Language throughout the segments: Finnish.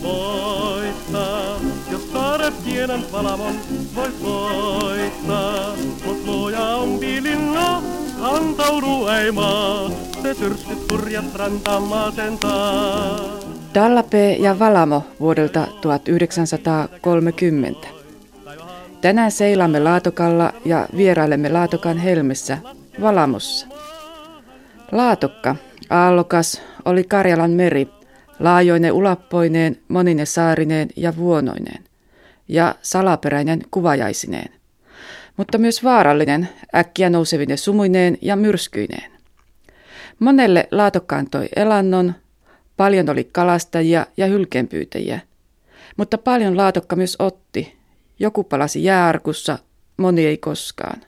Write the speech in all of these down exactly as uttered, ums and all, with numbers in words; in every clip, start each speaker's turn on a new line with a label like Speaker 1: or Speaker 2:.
Speaker 1: voittaa, jos saada pienen palamon voi voittaa. Mut luoja on piilinna, antaudu ei maa, se tyrskyt purjat rantaan masentaa.
Speaker 2: Dallape ja Valamo vuodelta tuhatyhdeksänsataakolmekymmentä. Tänään seilaamme Laatokalla ja vierailemme Laatokan helmessä, Valamossa. Laatokka, aallokas, oli Karjalan meri, laajoinen ulappoineen, monine saarineen ja vuonoineen, ja salaperäinen kuvajaisineen, mutta myös vaarallinen, äkkiä nousevine sumuineen ja myrskyineen. Monelle Laatokka antoi elannon, paljon oli kalastajia ja hylkeenpyytäjiä, mutta paljon Laatokka myös otti. Joku palasi jääarkussa, moni ei koskaan.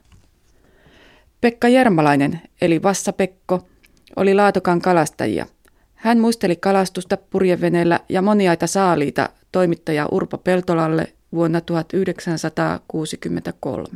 Speaker 2: Pekka Jermalainen, eli Vassa-Pekko, oli Laatokan kalastajia. Hän muisteli kalastusta purjeveneellä ja moniaita saaliita toimittaja Urpo Peltolalle vuonna tuhatyhdeksänsataakuusikymmentäkolme.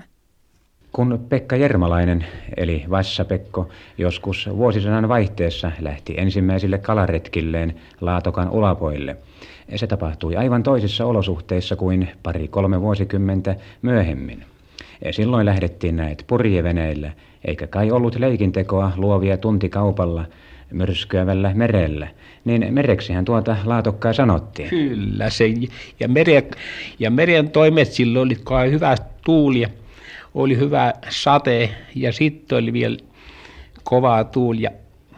Speaker 3: Kun Pekka Jermalainen, eli Vassa-Pekko, joskus vuosisadan vaihteessa lähti ensimmäisille kalaretkilleen Laatokan ulapoille, se tapahtui aivan toisissa olosuhteissa kuin pari-kolme vuosikymmentä myöhemmin. Silloin lähdettiin näet purjeveneillä, eikä kai ollut leikintekoa luovia tuntikaupalla myrskyävällä merellä, niin mereksihän tuota Laatokkaa sanottiin.
Speaker 4: Kyllä, se, ja, meren, ja meren toimet silloin oli kai hyvä tuuli, oli hyvä sate ja sitten oli vielä kova tuuli. Ja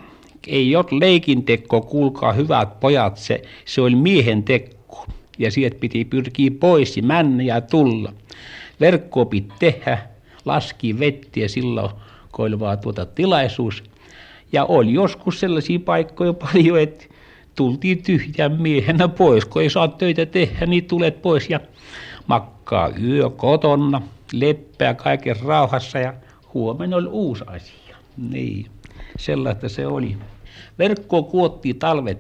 Speaker 4: ei ole leikintekko, kuulkaa hyvät pojat, se, se oli miehen tekko ja sieltä piti pyrkiä pois ja mennä ja tulla. Verkkoa piti tehdä, laski vettä ja silloin koilvaa tuota tilaisuus. Ja oli joskus sellaisia paikkoja paljon, että tultiin tyhjän miehenä pois. Kun ei saa töitä tehdä, niin tulet pois ja makkaa yö kotona, leppää kaiken rauhassa ja huomenna oli uusi asia. Niin, sellaista se oli. Verkkoa kuottiin talvet,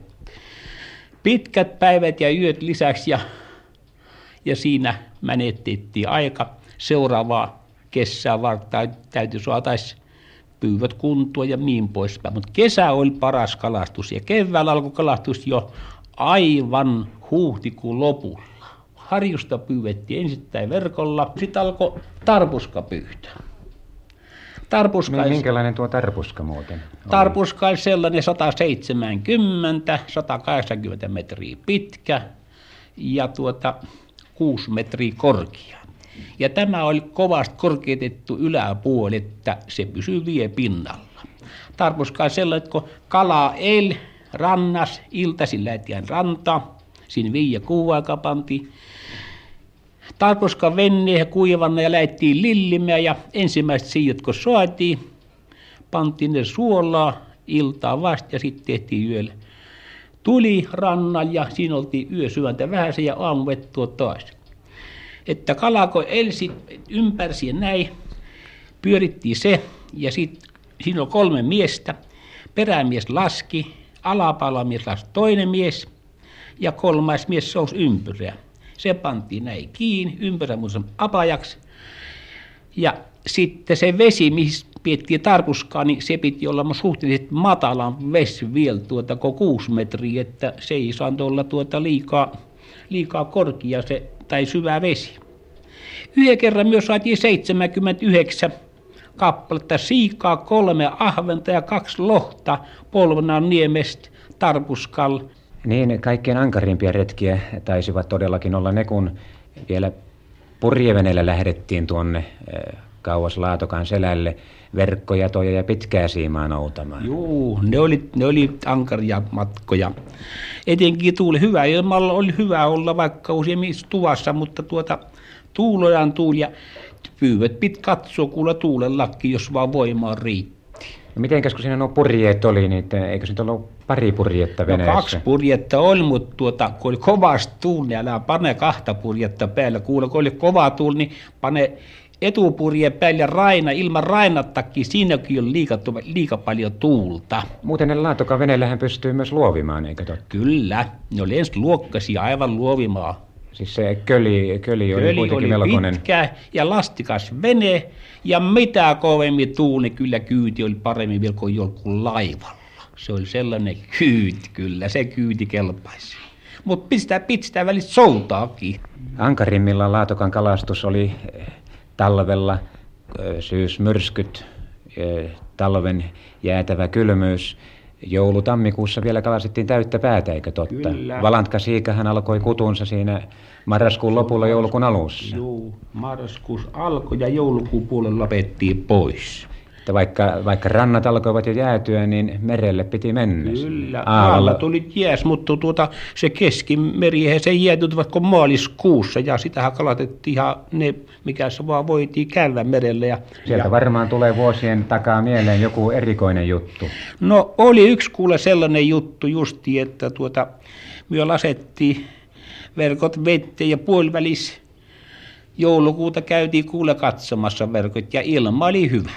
Speaker 4: pitkät päivät ja yöt lisäksi ja, ja siinä menetettiin aika. Seuraavaa kesää varten täytyy saataisiin pyyvät kuntoa ja niin poispäin. Mutta kesä oli paras kalastus ja keväällä alkoi kalastus jo aivan huhtikuun lopulla. Harjusta pyydettiin ensittäin verkolla, sitten alkoi tarpuskapyytö. Tarpuska
Speaker 3: niin, minkälainen tuo tarpuska muuten oli?
Speaker 4: Tarpuska oli sellainen sata seitsemänkymmentä sata kahdeksankymmentä metriä pitkä ja tuota kuusi metriä korkea. Ja tämä oli kovasti korkeutettu yläpuoli, että se pysyi vie pinnalla. Tarpuska oli sellainen, että kun kala eli rannas, iltaisin lähtien rantaa, siinä viiden kuun aikaa pantiin tarpuska veneen kuivanna ja lähdettiin lillimään ja ensimmäiset siijat kun saatiin, pantiin ne suolaa iltaa vasta ja sitten tehtiin yöllä. Tuli rannan ja siinä oltiin yösyöntä vähäsen ja aamuvettua taas. Että kalako elsi ympäri näin, pyörittiin se ja sitten siinä oli kolme miestä. Perämies laski, alapalamies laski toinen mies ja kolmas mies sousi ympyrää. Se pantiin näin kiinni, ympärä muuten apajaksi. Ja sitten se vesi, missä pidettiin tarpuskaa, niin se piti olla suhteellisesti matalan vesi vielä tuota, kun kuusi metriä, että se ei saanut olla tuota liikaa, liikaa korkea se, tai syvä vesi. Yhden kerran myös saatiin seitsemänkymmentäyhdeksän kappaletta siikaa, kolme ahventa ja kaksi lohta Polvonan niemestä tarpuskalla.
Speaker 3: Niin, kaikkein ankarimpia retkiä taisivat todellakin olla ne, kun vielä purjeveneellä lähdettiin tuonne kauas Laatokan selälle verkkoja, toja ja pitkää siimaa noutamaan.
Speaker 4: Juu, ne oli, ne oli ankaria matkoja. Etenkin tuuli hyvä ilmalla oli hyvä olla vaikka usein tuvassa, mutta tuota tuulojan tuuli ja pyyvät piti katsoa kuulla tuulellakin, jos vaan voimaa riitti.
Speaker 3: No mitenkäs kun siinä nuo purjeet oli, niin eikö nyt ollut pari purjetta veneessä?
Speaker 4: No kaksi purjetta oli, mutta tuota, kun oli kovasti tuuli, niin älä pane kahta purjetta päällä. Kuule, kun oli kova tuuli, niin pane etupurje päälle ja raina, ilman rainattakin, siinäkin on liika, liika paljon tuulta.
Speaker 3: Muuten ne Laatokan veneellähän pystyy myös luovimaan, eikö totta?
Speaker 4: Kyllä, ne oli ensin luokkaisia aivan luovimaan.
Speaker 3: Siis se köli, köli oli
Speaker 4: köli
Speaker 3: kuitenkin
Speaker 4: oli
Speaker 3: melkoinen.
Speaker 4: Pitkä ja lastikas vene ja mitä kovemmin tuuli, kyllä kyyti oli paremmin vielä kuin joku laivalla. Se oli sellainen kyyti kyllä, se kyyti kelpaisi. Mutta pistää, pistää välit soutaakin.
Speaker 3: Ankarimmillaan Laatokan kalastus oli talvella syysmyrskyt, talven jäätävä kylmyys. Joulu-tammikuussa vielä kalastettiin täyttä päätä, eikö totta?
Speaker 4: Kyllä.
Speaker 3: Valantka-siikahan alkoi kutunsa siinä marraskuun lopulla, joulukuun alussa.
Speaker 4: Joo, marraskuussa alkoi ja joulukuun puolella lopettiin pois.
Speaker 3: Että vaikka, vaikka rannat alkoivat jo jäätyä, niin merelle piti mennä.
Speaker 4: Kyllä,
Speaker 3: Aalla
Speaker 4: alla tuli jääs, mutta tuota, se keskimeri, se jäätyt vaikka maaliskuussa ja sitähän kalatettiin ihan ne, mikä se vaan voitiin käydä merelle. Ja,
Speaker 3: Sieltä
Speaker 4: ja...
Speaker 3: varmaan tulee vuosien takaa mieleen joku erikoinen juttu.
Speaker 4: No oli yksi kuule sellainen juttu justi, että tuota, me lasettiin verkot vetteen ja puolivälis joulukuuta käytiin kuule katsomassa verkot ja ilma oli hyvä.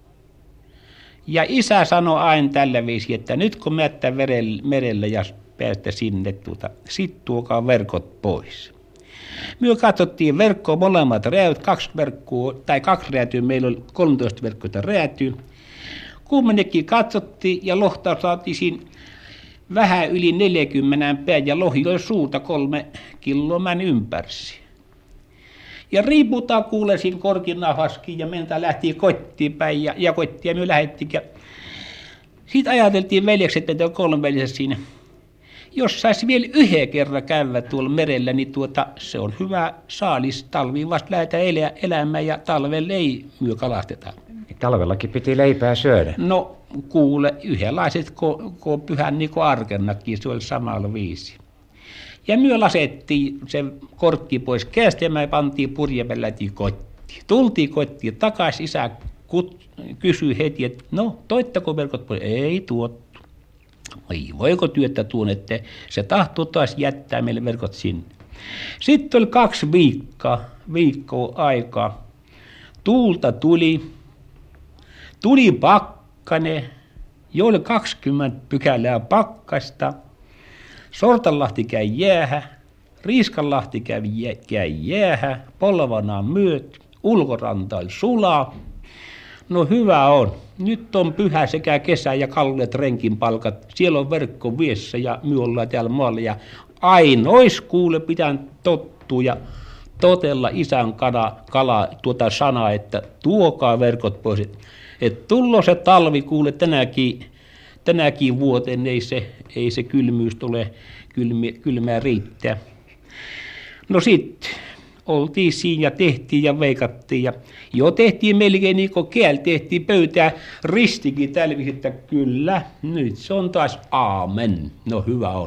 Speaker 4: Ja isä sanoi aina tällä viisi, että nyt kun me jättää merelle ja päästä sinne, tuota, sit tuokaa verkot pois. Me katsottiin verkkoa molemmat rääyt, kaksi verkkoa, tai kaksi räätyä, meillä oli kolmetoista verkkoa räätyä. Kummannekin katsottiin ja lohta saatiin siinä vähän yli neljäkymmentä päin ja lohi oli suuta kolme kiloa män ympärsi. Ja riiputaan kuule siinä korkinahaskin ja meiltä lähti kotiin päin ja, ja kotiin ja me lähdettiin. Sitten ajateltiin veljekset, että on kolme veljestä siinä. Jos saisi vielä yhden kerran käydä tuolla merellä, niin tuota, se on hyvä saalis. Talviin vasta lähdetään elä, elämään ja talvella ei myö kalasteta.
Speaker 3: Talvellakin piti leipää syödä.
Speaker 4: No kuule, yhdenlaiset kuin ko pyhän niin kuin arkennakin, se oli samalla viisi. Ja me lasettiin se korkki pois kästä ja me pantiin purjemella kotiin. Tultiin kotiin takaisin, isä kut, kysyi heti, että no toittako verkot pois? Ei tuottu. Ei, voiko työtä tuon, että se tahtoo taas jättää meille verkot sinne. Sitten oli kaksi viikkoa, viikkoa aikaa. Tuulta tuli, tuli pakkane, jo oli kaksikymmentä pykälää pakkasta. Sortanlahti käy jäähä, Riiskanlahti käy, jä, käy jäähä, Polvanaan myöt, ulkoranta oli sulaa. No hyvä on. Nyt on pyhä sekä kesä ja kalleet renkin palkat. Siellä on verkko viessä ja me ollaan täällä maalla. Ja ainois kuule pitää tottua ja totella isän kala, kala tuota sanaa, että tuokaa verkot pois. Että et tullo se talvi kuule tänäkin. Tänäkin vuoteen ei se, ei se kylmyys tule, kylmä, kylmää riittää. No sitten oltiin siinä ja tehtiin ja veikattiin. Ja jo tehtiin melkein niin kuin käällä, tehtiin pöytää ristikin tällä viisi, että kyllä, nyt se on taas aamen. No hyvä on.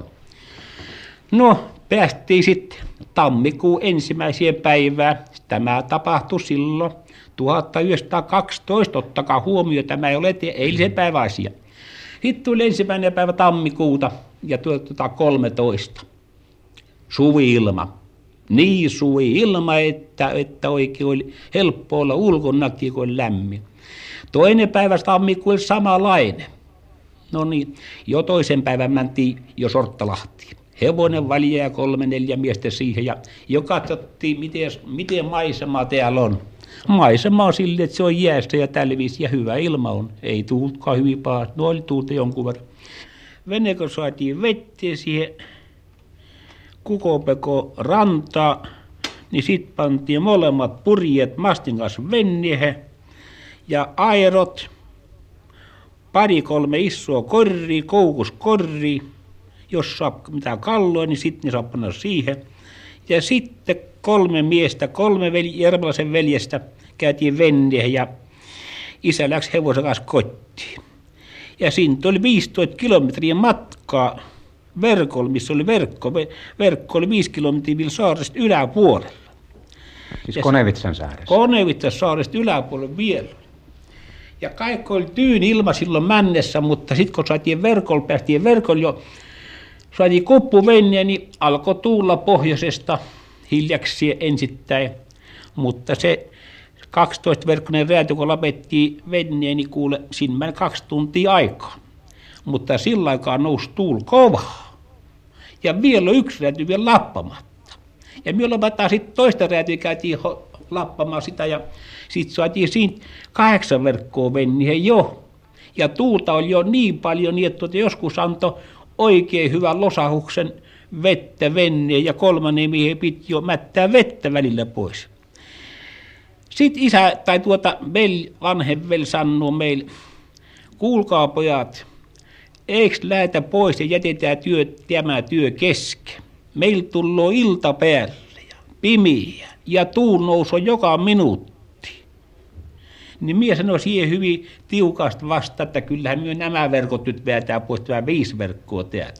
Speaker 4: No päästiin sitten tammikuun ensimmäiseen päivään. Tämä tapahtui silloin tuhatyhdeksänsataakaksitoista, ottakaa huomioon, tämä ei ole eilisen päivän asia. Sitten tuli ensimmäinen päivä tammikuuta ja tuota kolmetoista. Suvi-ilma. Niin suvi-ilma, että, että oikein oli helppo olla ulkonakin, kun oli lämmin. Toinen päivä tammikuu oli samanlainen. No niin, jo toisen päivän mentiin jo Sorttalahtiin. Hevonen valja ja kolme neljä miestä siihen ja jo katsottiin, miten, miten maisema täällä on. Maisema on silleen, että se on jäästä ja tälvissä ja hyvä ilma on. Ei tuultkaan hyvin paha. No oli tuulta jonkun verran. Vene kun saatiin vetteen siihen Kukopeko rantaa, niin sitten pantiin molemmat purjeet mastin kanssa veneeseen ja airot, pari kolme isoa korria, koukuskorria. Jos saa mitä kalloa, niin sitten ne saa panna siihen. Ja sitten kolme miestä, kolme veli, Jermalaisen veljestä käytiin veneeseen ja isä läksi hevosen kanssa kotiin. Ja siinä oli viisitoista kilometriä matkaa verkolla, missä oli verkko. Verkko oli viisi kilometriä vielä saaresta yläpuolella.
Speaker 3: Siis Konevitsan saaresta?
Speaker 4: Konevitsan saaresta yläpuolella vielä. Ja kaikki oli tyyni ilma silloin männessä, mutta sitten kun saatiin verkolla, päästiin verkolla jo, saatiin kuppuvenniä, niin alkoi tuulla pohjoisesta hiljaksi ensittäin. Mutta se kaksitoista verkkoinen rääty, kun lapettiin venniä, niin kuule, siinä meni kaksi tuntia aikaa. Mutta sillä aikaa nousi tuul kovaa. Ja vielä on yksi rääty vielä lappamatta. Ja me lopetaan sitten toista räätyä, käytiin lappamaan sitä ja sitten saatiin siinä kahdeksan verkkoa venniä jo. Ja tuulta oli jo niin paljon, niin että joskus antoi oikein hyvän losahuksen vettä veneen ja kolmannen miehen piti jo mättää vettä välillä pois. Sitten isä tai tuota vel, vanhen vel sanoo meille, kuulkaa pojat, eikö lähdetä pois ja jätetään työ, tämä työ kesken. Meillä tulee ilta päälle ja pimiä ja tuun nousua joka minuutti. Niin minä sanoin siihen hyvin tiukasti vasta, että kyllähän myö nämä verkot nyt väätää pois, tämä viisi verkkoa täältä.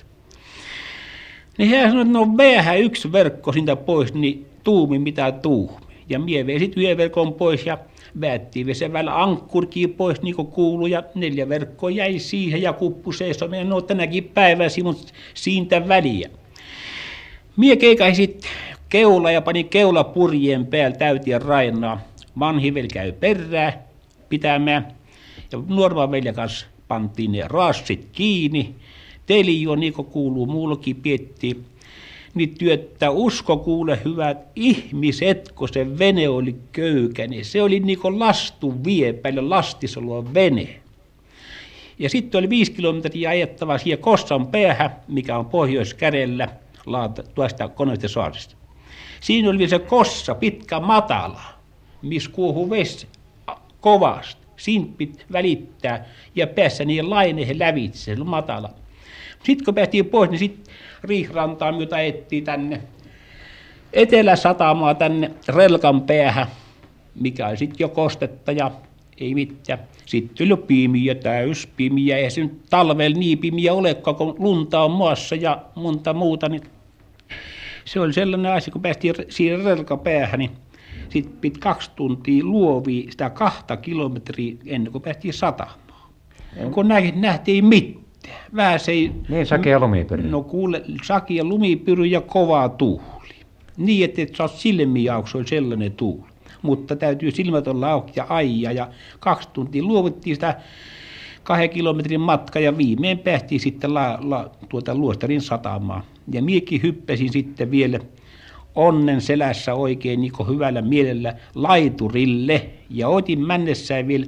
Speaker 4: Niin hän sanoi, että no vähä yksi verkko siitä pois, niin tuumi mitä tuumi. Ja mie vei sitten yhden verkon pois ja väättiin se välillä ankkurkiin pois, niin kuin kuului, ja neljä verkkoa jäi siihen ja kuppu seisominen. No tänäkin päiväsi, mutta siitä väliä. Mie keikasin sitten keula ja pani keula purjeen päällä täytien rainaa. Vanhi veli käy perään pitämään ja nuorman veljen kanssa pantiin ne raassit kiinni. Telijo, niin kuin kuuluu muullakin piettiin. Niin työttää usko kuule hyvät ihmiset, kun se vene oli köykä, niin se oli niin kuin lastu viepäillä, lastisolua vene. Ja sitten oli viisi kilometriä ajettava siihen Kossan päähän, mikä on Pohjois-Kärellä, tuosta Koneisten saaresta. Siinä oli vielä se Kossa, pitkä matala, missä kuohuu vesi kovasti. Siinä piti välittää ja päässä niiden laineihin lävitse, se oli matala. Sitten kun päästiin pois, niin sitten Riihrantaan, jota ettiin tänne Etelä-Satamaa tänne Relkan päähän, mikä on sitten jo kostetta ja ei mitään. Sitten oli jo pimiä, täys pimiä, eihän se nyt talvella niin pimiä olekaan, kun lunta on maassa ja monta muuta. Niin se oli sellainen asia, kun päästiin siihen Relkan päähän, niin sitten piti kaksi tuntia luovia sitä kahta kilometriä ennen kuin päästiin satamaan. Mm. Kun näin nähtiin mitään. Vähän se ei...
Speaker 3: Niin, sakea lumipyry.
Speaker 4: No kuule, sakea lumipyry ja kova tuuli. Niin, että et saa silmiä auki, se oli sellainen tuuli. Mutta täytyy silmät olla auki ja aija. Ja kaksi tuntia luovuttiin sitä kahden kilometrin matka ja viimein päästiin sitten la, la, tuota Luostarin satamaan. Ja miekin hyppäsin sitten vielä onnen selässä oikein niin kuin hyvällä mielellä laiturille. Ja otin mennessään vielä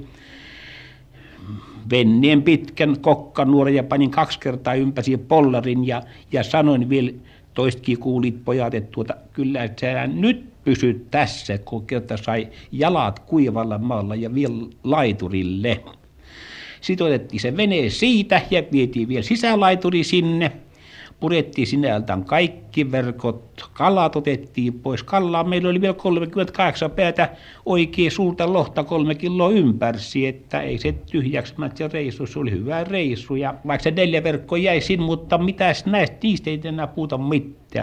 Speaker 4: venneen pitkän kokkanuoren ja panin kaksi kertaa ympäsi pollarin ja, ja sanoin vielä, toistakin kuulit pojat, että tuota, kyllä että sä nyt pysyt tässä, kun kerta sai jalat kuivalla maalla ja vielä laiturille. Sitten otettiin se vene siitä ja vietiin vielä sisälaituri sinne. Purettiin sinältään kaikki verkot, kalat otettiin pois. Kallaa meillä oli vielä kolmekymmentäkahdeksan päätä oikein suurta lohta kolme kiloa ympärsi, että ei se tyhjäksi se reissu, se oli hyvä reissu. Ja vaikka se neljä verkkoa jäi sinne, mutta mitäs näistä, niistä ei enää puhuta mitään.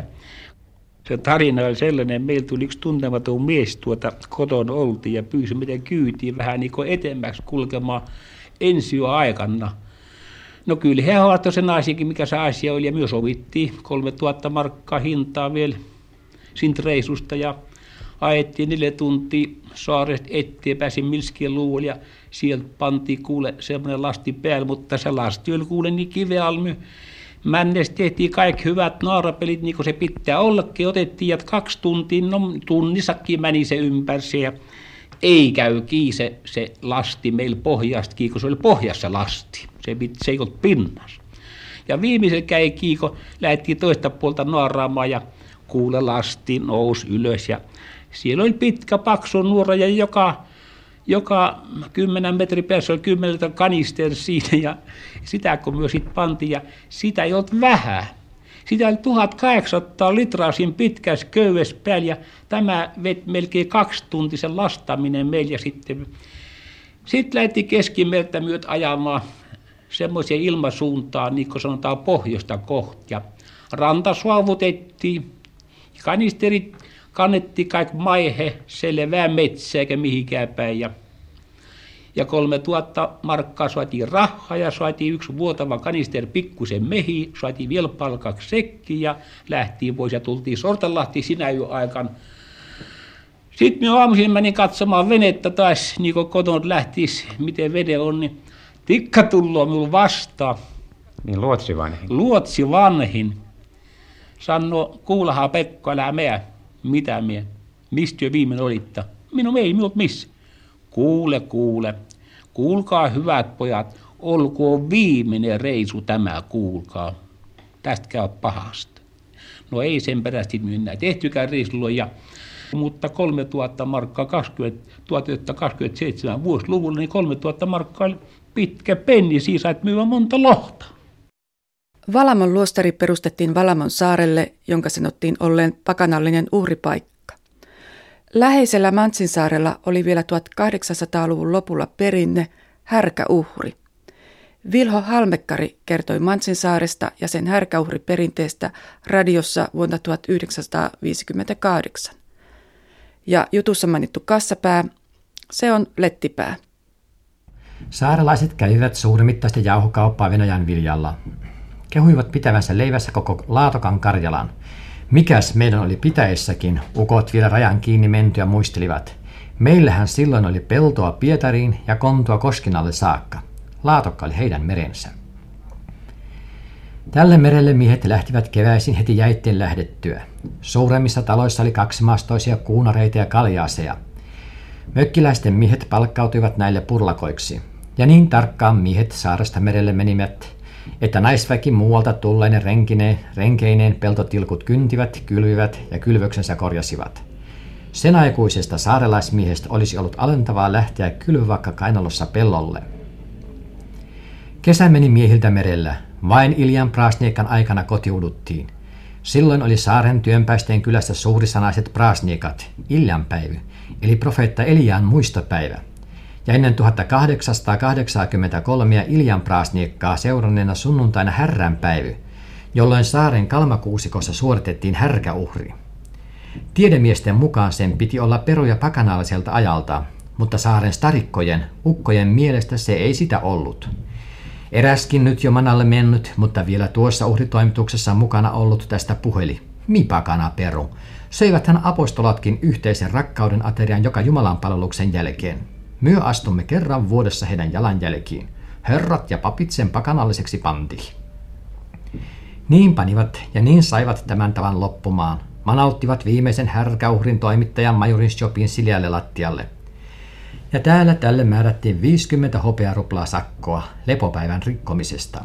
Speaker 4: Se tarina oli sellainen, meillä tuli yksi tuntematon mies tuota kotona oltiin ja pyysi miten kyytiin vähän niin kuin etemmäksi kulkemaan ensi aikana. No kyllä he havaittu sen asiakin, mikä se asia oli, ja myös sovittiin kolmetuhatta markkaa hintaa vielä siitä reisusta, ja ajettiin neljä tuntia saaresta eteen, pääsin Milskien luulle, ja sieltä pantiin kuule semmoinen lasti päälle, mutta se lasti oli kuule niin kivealmy. Männestä tehtiin kaikki hyvät naarapelit, niin kuin se pitää ollakin, otettiin, ja kaksi tuntia, no tunnissakin meni se ympäri, ja ei käy kiise se lasti meillä pohjastakin, kun se oli pohjassa lasti. Se, se ei ollut pinnassa. Ja viimeisellä käy kiiko, lähdettiin toista puolta naaraamaan ja kuule lasti nousi ylös. Ja siellä oli pitkä paksu nuora ja joka, joka kymmenen metrin päässä oli kymmeneltä kanister siinä. Ja sitä kun myös sitten pantiin ja sitä ei ollut vähän. Sitä oli tuhatkahdeksansataa litraa siinä pitkässä köydessä päällä ja tämä veti melkein kaksituntisen lastaminen meillä ja sitten, sitten lähdettiin keskimerta myöt ajamaan semmoiseen ilmasuuntaan, niin kuin sanotaan pohjoista kohti ja ranta suavutettiin, kanisterit kannettiin kaikki maihe, selvää metsää eikä mihinkään päin ja Ja kolme tuhatta markkaa saatiin rahaa ja saatiin yksi vuotava kanister pikkusen mehi, saatiin vielä palkaksi sekki ja lähtiin pois ja tultiin Sortanlahtiin sinä jo aikaan. Sitten minä aamuisin menin katsomaan venettä taas, niin kuin kotona lähtisi, miten vene on, niin tikka tulloo minulle vastaan.
Speaker 3: Niin luotsi vanhin.
Speaker 4: Luotsi vanhin. Sanoo, kuulahaa Pekko, älä mene. Mitä mie? Mistä jo viimeinen olitta? Minun ei minulta missä. Kuule, kuule. Kuulkaa hyvät pojat, olkoon viimeinen reisu tämä, kuulkaa. Tästä käy pahasta. No ei sen perästi myynnä tehtykään riisluja, mutta kolmetuhatta markkaa tuhatyhdeksänsataakaksikymmentäseitsemän vuosiluvulla, niin kolmetuhatta markkaa oli pitkä penni, siis sait myyä monta lohta.
Speaker 2: Valamon luostari perustettiin Valamon saarelle, jonka sanottiin olleen pakanallinen uhripaikka. Läheisellä Mantsinsaarella oli vielä tuhatkahdeksansataaluvun lopulla perinne härkäuhri. Vilho Halmekkari kertoi Mantsinsaaresta ja sen härkäuhriperinteestä radiossa vuonna tuhatyhdeksänsataaviisikymmentäkahdeksan. Ja jutussa mainittu kassapää, se on lettipää.
Speaker 5: Saarelaiset kävivät suurimittaista jauhokauppaa Venäjän viljalla. Kehuivat pitävänsä leivässä koko Laatokan Karjalan. Mikäs meidän oli pitäessäkin, ukot vielä rajan kiinni mentyä muistelivat. Meillähän silloin oli peltoa Pietariin ja kontua Koskinalle saakka. Laatokka oli heidän merensä. Tälle merelle miehet lähtivät keväisin heti jäitteen lähdettyä. Suuremmissa taloissa oli kaksimaastoisia kuunareita ja kaljaaseja. Mökkiläisten miehet palkkautuivat näille purlakoiksi. Ja niin tarkkaan miehet saaresta merelle menivät, että naisväki muualta tulleinen renkineen, renkeineen peltotilkut kyntivät, kylvivät ja kylvöksensä korjasivat. Sen aikuisesta saarelaismiehestä olisi ollut alentavaa lähteä kylvövakka kainalossa pellolle. Kesä meni miehiltä merellä. Vain Iljan Praasniekan aikana kotiuduttiin. Silloin oli saaren työnpäisten kylässä suurisanaiset praasniekat, Iljanpäivy, eli profeetta Eliaan muistopäivä. Ja ennen tuhatkahdeksansataakahdeksankymmentäkolme Iljan praasniekkaa seuranneena sunnuntaina härränpäivy, jolloin saaren kalmakuusikossa suoritettiin härkäuhri. Tiedemiesten mukaan sen piti olla peruja pakanalliselta ajalta, mutta saaren starikkojen, ukkojen mielestä se ei sitä ollut. Eräskin nyt jo manalle mennyt, mutta vielä tuossa uhritoimituksessa mukana ollut tästä puheli. Mi pakana peru. Söiväthän apostolatkin yhteisen rakkauden aterian joka Jumalan palveluksen jälkeen. Myö astumme kerran vuodessa heidän jalanjälkiin. Herrat ja papit sen pakanalliseksi pantiin. Niin panivat ja niin saivat tämän tavan loppumaan. Manauttivat viimeisen härkäuhrin toimittajan majorin Shopin sileälle lattialle. Ja täällä tälle määrättiin viisikymmentä hopearuplaa sakkoa lepopäivän rikkomisesta.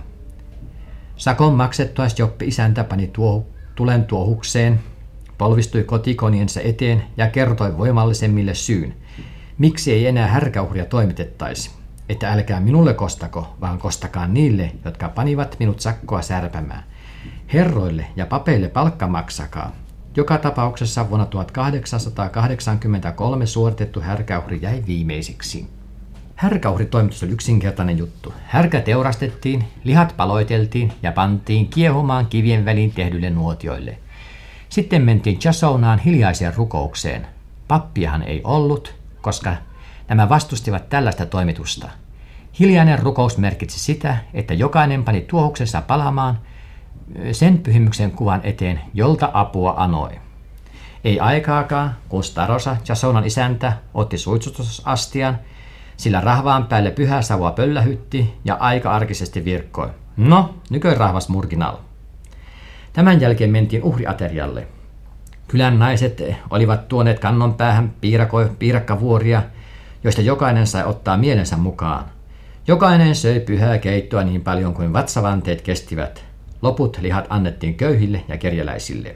Speaker 5: Sakon maksettua Joppi isäntä pani tuo, tulen tuohukseen, polvistui kotikoniensa eteen ja kertoi voimallisemmille syyn, miksi ei enää härkäuhria toimitettaisi, että älkää minulle kostako, vaan kostakaa niille, jotka panivat minut sakkoa särpämään. Herroille ja papeille palkka maksakaa. Joka tapauksessa vuonna tuhatkahdeksansataakahdeksankymmentäkolme suoritettu härkäuhri jäi viimeisiksi. Härkäuhritoimitus oli yksinkertainen juttu. Härkä teurastettiin, lihat paloiteltiin ja pantiin kiehumaan kivien väliin tehdyille nuotioille. Sitten mentiin chasounaan hiljaiseen rukoukseen. Pappiahan ei ollut, koska nämä vastustivat tällaista toimitusta. Hiljainen rukous merkitsi sitä, että jokainen pani tuohuksensa palamaan sen pyhimyksen kuvan eteen, jolta apua anoi. Ei aikaakaan, kun Starosa, Chasounan isäntä, otti suitsutusastian, sillä rahvaan päälle pyhää savua pöllähytti ja aika arkisesti virkkoi. No, nykö rahvas murginal. Tämän jälkeen mentiin uhriaterialle. Kylän naiset olivat tuoneet kannon päähän piirako, piirakkavuoria, joista jokainen sai ottaa mielensä mukaan. Jokainen söi pyhää keittoa niin paljon kuin vatsavanteet kestivät. Loput lihat annettiin köyhille ja kerjäläisille.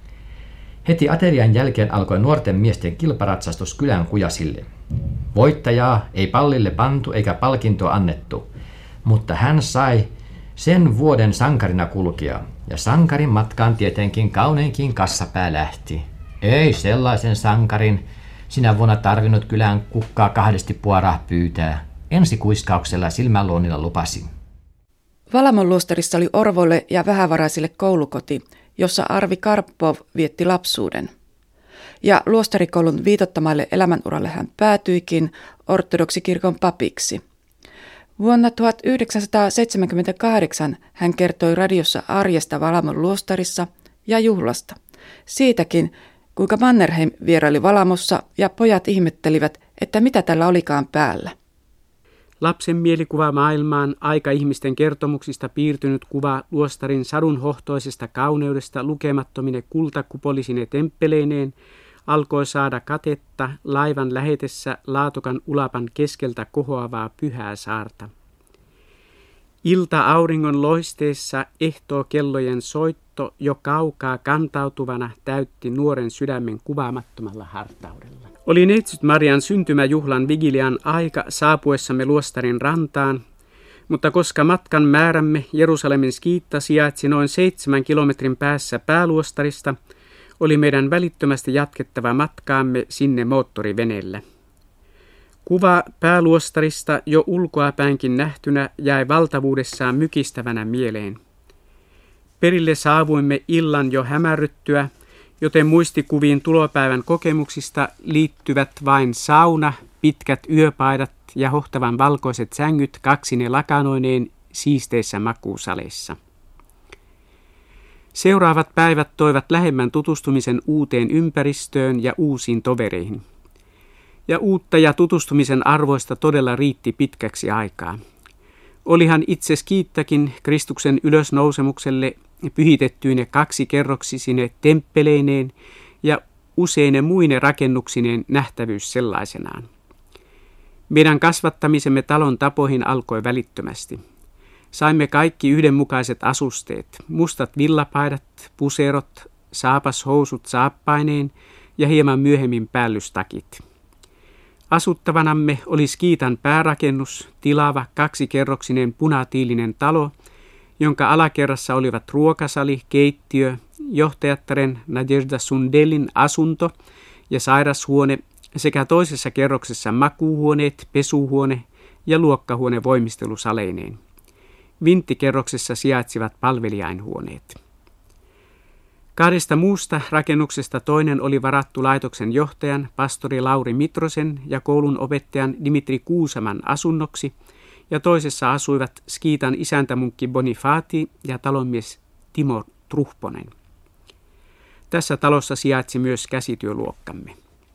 Speaker 5: Heti aterian jälkeen alkoi nuorten miesten kilparatsastus kylän kujasille. Voittajaa ei pallille pantu eikä palkintoa annettu, mutta hän sai sen vuoden sankarina kulkea, ja sankarin matkaan tietenkin kauneinkin kassapää lähti. Ei sellaisen sankarin sinä vuonna tarvinnut kylän kukkaa kahdesti puoraa pyytää. Ensi kuiskauksella silmänluonnilla lupasi.
Speaker 2: Valamon luostarissa oli orvoille ja vähävaraisille koulukoti, jossa Arvi Karpov vietti lapsuuden. Ja luostarikoulun viitottamalle elämänuralle hän päätyikin ortodoksikirkon papiksi. Vuonna tuhatyhdeksänsataaseitsemänkymmentäkahdeksan hän kertoi radiossa arjesta Valamon luostarissa ja juhlasta. Siitäkin, kuinka Mannerheim vieraili Valamossa ja pojat ihmettelivät, että mitä tällä olikaan päällä.
Speaker 6: Lapsen mielikuva maailmaan aika-ihmisten kertomuksista piirtynyt kuva luostarin sadunhohtoisesta kauneudesta lukemattomine kultakupolisine temppeleineen alkoi saada katetta laivan lähetessä Laatokan ulapan keskeltä kohoavaa pyhää saarta. Ilta-auringon loisteessa ehtookellojen soitto jo kaukaa kantautuvana täytti nuoren sydämen kuvaamattomalla hartaudella. Oli neitsyt Marian syntymäjuhlan vigilian aika saapuessamme luostarin rantaan, mutta koska matkan määrämme Jerusalemin skiitta sijaitsi noin seitsemän kilometrin päässä pääluostarista, oli meidän välittömästi jatkettava matkaamme sinne moottoriveneellä. Kuva pääluostarista jo ulkoapäinkin nähtynä jäi valtavuudessaan mykistävänä mieleen. Perille saavuimme illan jo hämärryttyä, joten muistikuviin tulopäivän kokemuksista liittyvät vain sauna, pitkät yöpaidat ja hohtavan valkoiset sängyt kaksine lakanoineen siisteissä makuusaleissa. Seuraavat päivät toivat lähemmän tutustumisen uuteen ympäristöön ja uusiin tovereihin. Ja uutta ja tutustumisen arvoista todella riitti pitkäksi aikaa. Olihan itse skiittakin Kristuksen ylösnousemukselle pyhitettyine kaksikerroksisine temppeleineen ja useine muine rakennuksineen nähtävyys sellaisenaan. Meidän kasvattamisemme talon tapoihin alkoi välittömästi. Saimme kaikki yhdenmukaiset asusteet, mustat villapaidat, puserot, saapashousut saappaineen ja hieman myöhemmin päällystakit. Asuttavanamme oli skiitan päärakennus, tilava kaksikerroksinen punatiilinen talo, jonka alakerrassa olivat ruokasali, keittiö, johtajattaren Nadezhda Sundelin asunto ja sairashuone sekä toisessa kerroksessa makuuhuoneet, pesuhuone ja luokkahuone voimistelusaleineen. Vinttikerroksessa sijaitsivat palvelijainhuoneet. Kahdesta muusta rakennuksesta toinen oli varattu laitoksen johtajan, pastori Lauri Mitrosen ja koulun opettajan Dimitri Kuusaman asunnoksi, ja toisessa asuivat skiitan isäntämunkki Bonifati ja talonmies Timo Truhponen. Tässä talossa sijaitsi myös käsityöluokkamme.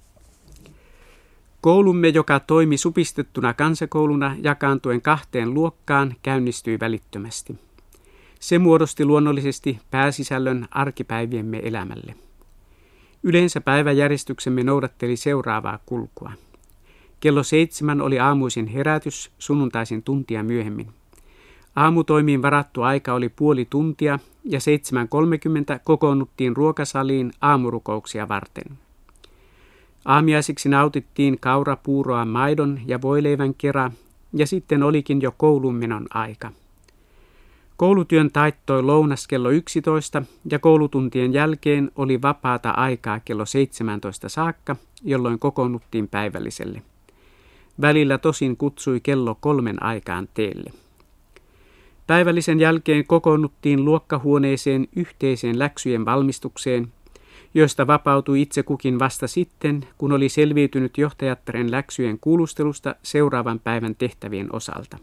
Speaker 6: Koulumme, joka toimi supistettuna kansakouluna jakaantuen kahteen luokkaan, käynnistyi välittömästi. Se muodosti luonnollisesti pääsisällön arkipäiviemme elämälle. Yleensä päiväjärjestyksemme noudatteli seuraavaa kulkua. Kello seitsemän oli aamuisin herätys, sunnuntaisin tuntia myöhemmin. Aamutoimiin varattu aika oli puoli tuntia ja seitsemän kolmekymmentä kokoonnuttiin ruokasaliin aamurukouksia varten. Aamiaisiksi nautittiin kaurapuuroa maidon ja voileivän kera ja sitten olikin jo kouluun menon aika. Koulutyön taittoi lounas kello yksitoista ja koulutuntien jälkeen oli vapaata aikaa kello seitsemäntoista saakka, jolloin kokoonnuttiin päivälliselle. Välillä tosin kutsui kello kolmen aikaan teelle. Päivällisen jälkeen kokoonnuttiin luokkahuoneeseen yhteiseen läksyjen valmistukseen, joista vapautui itse kukin vasta sitten, kun oli selviytynyt johtajattaren läksyjen kuulustelusta seuraavan päivän tehtävien osalta.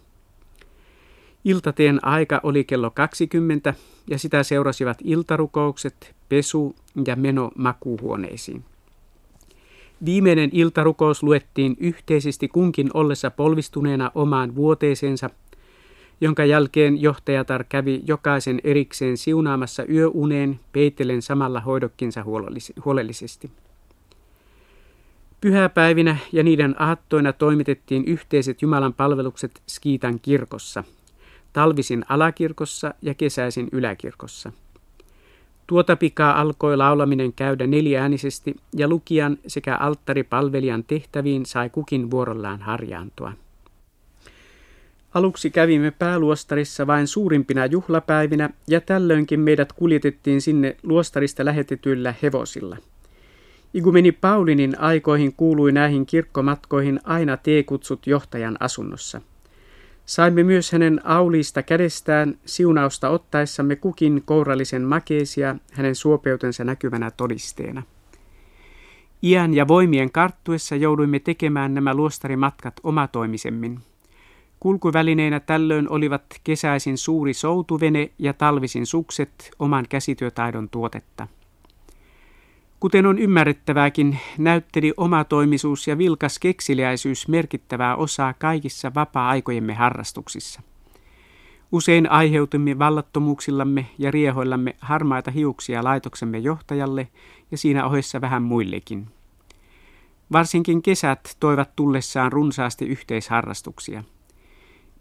Speaker 6: Iltateen aika oli kello kaksikymmentä ja sitä seurasivat iltarukoukset, pesu ja meno makuuhuoneisiin. Viimeinen iltarukous luettiin yhteisesti kunkin ollessa polvistuneena omaan vuoteeseensa, jonka jälkeen johtajatar kävi jokaisen erikseen siunaamassa yöuneen peitellen samalla hoidokkinsa huolellisesti. Pyhäpäivinä ja niiden aattoina toimitettiin yhteiset Jumalan palvelukset skiitan kirkossa, talvisin alakirkossa ja kesäisin yläkirkossa. Tuota pikaa alkoi laulaminen käydä neljäänisesti ja lukijan sekä alttaripalvelijan tehtäviin sai kukin vuorollaan harjaantua. Aluksi kävimme pääluostarissa vain suurimpina juhlapäivinä ja tällöinkin meidät kuljetettiin sinne luostarista lähetetyillä hevosilla. Igumeni Paulinin aikoihin kuului näihin kirkkomatkoihin aina teekutsut johtajan asunnossa. Saimme myös hänen auliista kädestään siunausta ottaessamme kukin kourallisen makeisia hänen suopeutensa näkyvänä todisteena. Iän ja voimien karttuessa jouduimme tekemään nämä luostarimatkat omatoimisemmin. Kulkuvälineinä tällöin olivat kesäisin suuri soutuvene ja talvisin sukset oman käsityötaidon tuotetta. Kuten on ymmärrettävääkin, näytteli omatoimisuus ja vilkas keksiliäisyys merkittävää osaa kaikissa vapaa-aikojemme harrastuksissa. Usein aiheutimme vallattomuuksillamme ja riehoillamme harmaita hiuksia laitoksemme johtajalle ja siinä ohessa vähän muillekin. Varsinkin kesät toivat tullessaan runsaasti yhteisharrastuksia.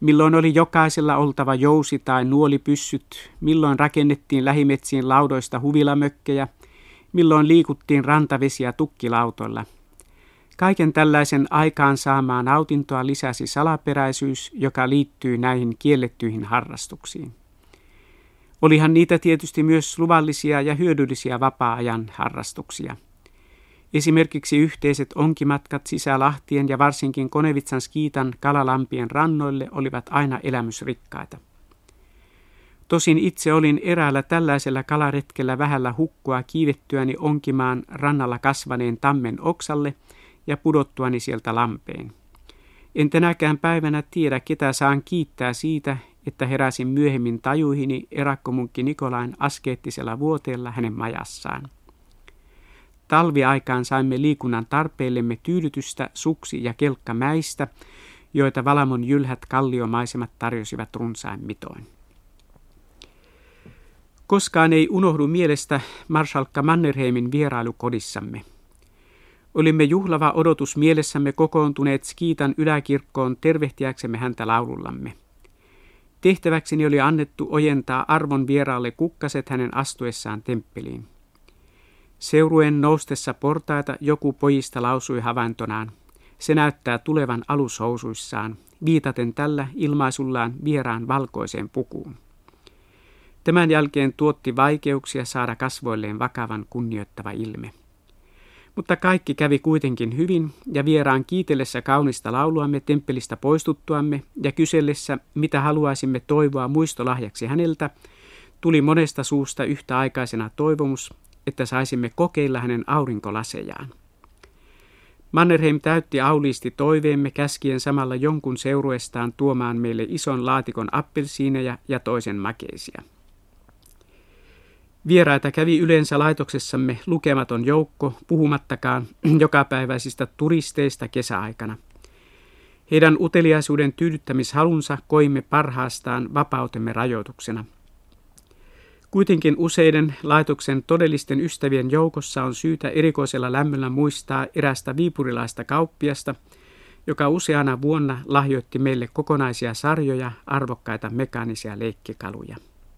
Speaker 6: milloin oli jokaisella oltava jousi- tai nuolipyssyt, milloin rakennettiin lähimetsiin laudoista huvilamökkejä, milloin liikuttiin rantavesiä tukkilautoilla. Kaiken tällaisen aikaan saamaan nautintoa lisäsi salaperäisyys, joka liittyy näihin kiellettyihin harrastuksiin. Olihan niitä tietysti myös luvallisia ja hyödyllisiä vapaa-ajan harrastuksia. Esimerkiksi yhteiset onkimatkat sisälahtien ja varsinkin Konevitsan skiitan kalalampien rannoille olivat aina elämysrikkaita. Tosin itse olin eräällä tällaisella kalaretkellä vähällä hukkua kiivettyäni onkimaan rannalla kasvaneen tammen oksalle ja pudottuani sieltä lampeen. En tänäkään päivänä tiedä, ketä saan kiittää siitä, että heräsin myöhemmin tajuihini erakkomunkki Nikolain askeettisella vuoteella hänen majassaan. Talviaikaan saimme liikunnan tarpeillemme tyydytystä suksi- ja kelkkamäistä, joita Valamon jylhät kalliomaisemat tarjosivat runsain mitoin. Koskaan ei unohdu mielestä marsalkka Mannerheimin vierailu kodissamme. Olimme juhlava odotus mielessämme kokoontuneet Skiitan yläkirkkoon tervehtiäksemme häntä laulullamme. Tehtäväkseni oli annettu ojentaa arvon vieraalle kukkaset hänen astuessaan temppeliin. Seuruen noustessa portaita joku pojista lausui havaintonaan. Se näyttää tulevan alushousuissaan, viitaten tällä ilmaisullaan vieraan valkoiseen pukuun. Tämän jälkeen tuotti vaikeuksia saada kasvoilleen vakavan kunnioittava ilme. Mutta kaikki kävi kuitenkin hyvin, ja vieraan kiitellessä kaunista lauluamme temppelistä poistuttuamme ja kysellessä, mitä haluaisimme toivoa muistolahjaksi häneltä, tuli monesta suusta yhtäaikaisena toivomus, että saisimme kokeilla hänen aurinkolasejaan. Mannerheim täytti auliisti toiveemme käskien samalla jonkun seuruestaan tuomaan meille ison laatikon appelsiineja ja toisen makeisia. Vieraita kävi yleensä laitoksessamme lukematon joukko, puhumattakaan jokapäiväisistä turisteista kesäaikana. Heidän uteliaisuuden tyydyttämishalunsa koimme parhaastaan vapautemme rajoituksena. Kuitenkin useiden laitoksen todellisten ystävien joukossa on syytä erikoisella lämmöllä muistaa erästä viipurilaista kauppiasta, joka useana vuonna lahjoitti meille kokonaisia sarjoja arvokkaita mekaanisia leikkikaluja.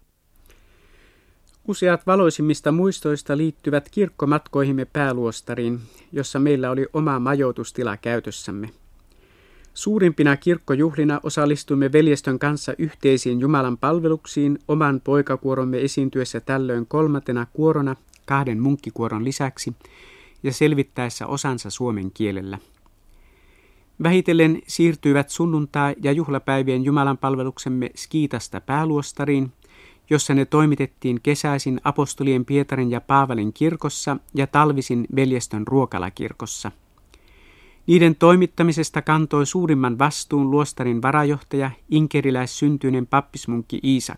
Speaker 6: Useat valoisimmista muistoista liittyvät kirkkomatkoihimme Pääluostariin, jossa meillä oli oma majoitustila käytössämme. Suurimpina kirkkojuhlina osallistuimme veljestön kanssa yhteisiin Jumalan palveluksiin oman poikakuoromme esiintyessä tällöin kolmantena kuorona kahden munkkikuoron lisäksi ja selvittäessä osansa suomen kielellä. Vähitellen siirtyivät sunnuntai- ja juhlapäivien Jumalan palveluksemme Skiitasta Pääluostariin, jossa ne toimitettiin kesäisin apostolien Pietarin ja Paavalin kirkossa ja talvisin veljestön ruokalakirkossa. Niiden toimittamisesta kantoi suurimman vastuun luostarin varajohtaja, inkeriläissyntyinen pappismunkki Iisak.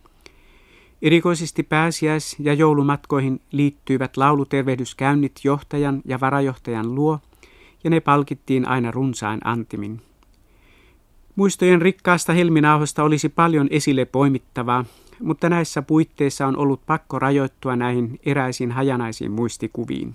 Speaker 6: Erikoisesti pääsiäis- ja joulumatkoihin liittyivät laulutervehdyskäynnit johtajan ja varajohtajan luo, ja ne palkittiin aina runsain antimin. Muistojen rikkaasta helminauhosta olisi paljon esille poimittavaa, mutta näissä puitteissa on ollut pakko rajoittua näihin eräisiin hajanaisiin muistikuviin.